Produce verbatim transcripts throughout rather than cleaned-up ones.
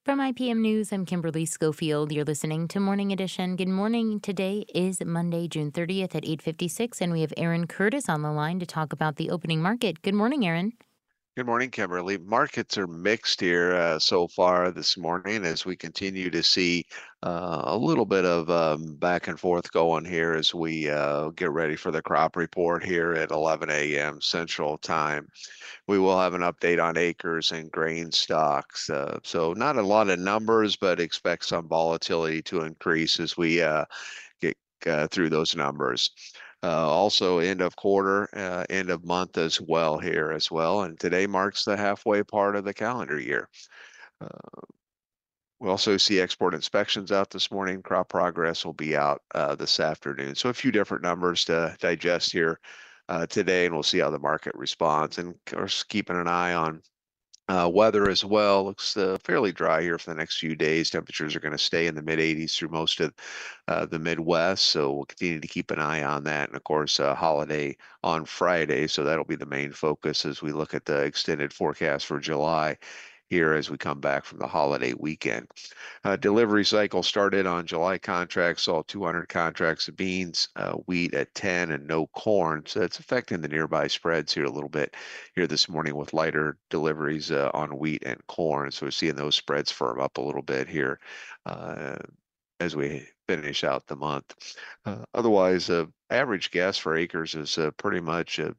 From I P M News, I'm Kimberly Schofield. You're listening to Morning Edition. Good morning. Today is Monday, June thirtieth at eight fifty-six, and we have Aaron Curtis on the line to talk about the opening market. Good morning, Aaron. Good morning, Kimberly. Markets are mixed here uh, so far this morning as we continue to see uh, a little bit of um, back and forth going here as we uh, get ready for the crop report here at eleven a m Central Time. We will have an update on acres and grain stocks. Uh, so not a lot of numbers, but expect some volatility to increase as we uh, get uh, through those numbers. Uh, also, end of quarter, uh, end of month as well here as well. And today marks the halfway part of the calendar year. Uh, we also see export inspections out this morning. Crop progress will be out uh, this afternoon. So a few different numbers to digest here uh, today, and we'll see how the market responds. And of course, keeping an eye on uh, weather as well. Looks uh, fairly dry here for the next few days. Temperatures are going to stay in the mid eighties through most of uh, the Midwest. So we'll continue to keep an eye on that. And of course, uh, holiday on Friday. So that'll be the main focus as we look at the extended forecast for July here as we come back from the holiday weekend. Uh, delivery cycle started on July contracts, saw two hundred contracts of beans, uh, wheat at ten, and no corn. So it's affecting the nearby spreads here a little bit here this morning with lighter deliveries uh, on wheat and corn. So we're seeing those spreads firm up a little bit here uh, as we finish out the month. Uh, otherwise, uh, average gas for acres is uh, pretty much uh,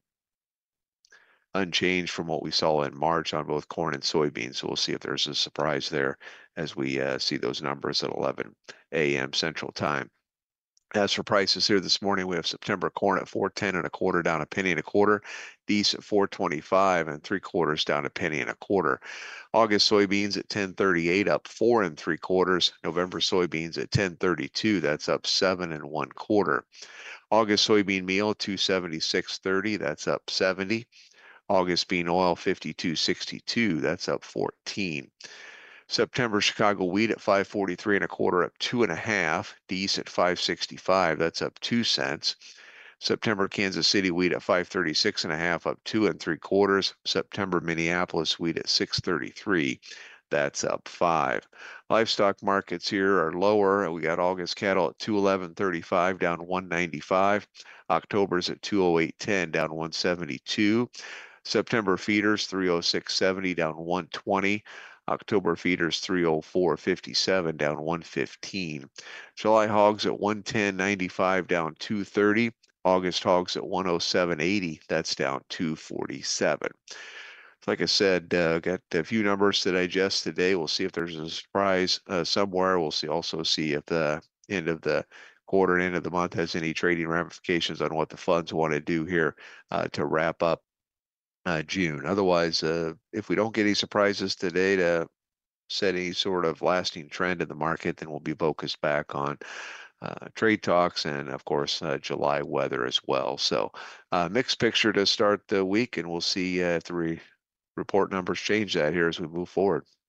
unchanged from what we saw in March on both corn and soybeans. So we'll see if there's a surprise there as we uh, see those numbers at eleven a m Central Time. As for prices here this morning, we have September corn at four ten and a quarter, down a penny and a quarter. Beef at four twenty-five and three quarters, down a penny and a quarter. August soybeans at ten thirty-eight, up four and three quarters. November soybeans at ten thirty-two, that's up seven and one quarter. August soybean meal two seventy-six thirty, that's up seventy. August bean oil fifty-two sixty-two, that's up fourteen. September Chicago wheat at five forty-three and a quarter, up two and a half. Dees at five sixty-five, that's up two cents. September Kansas City wheat at five thirty-six and a half, up two and three quarters. September Minneapolis wheat at six thirty-three, that's up five. Livestock markets here are lower. We got August cattle at two eleven thirty-five, down one ninety-five. October's at two oh eight ten, down one seventy-two. September feeders three oh six seventy, down one twenty. October feeders three oh four fifty-seven, down one fifteen. July hogs at one ten ninety-five, down two thirty. August hogs at one oh seven eighty, that's down two forty-seven. Like I said, uh, got a few numbers to digest today. We'll see if there's a surprise uh, somewhere. We'll see also see if the end of the quarter and end of the month has any trading ramifications on what the funds want to do here uh, to wrap up uh, June. Otherwise, uh, if we don't get any surprises today to set any sort of lasting trend in the market, then we'll be focused back on uh, trade talks and, of course, uh, July weather as well. So, uh, mixed picture to start the week, and we'll see uh, if the re report numbers change that here as we move forward.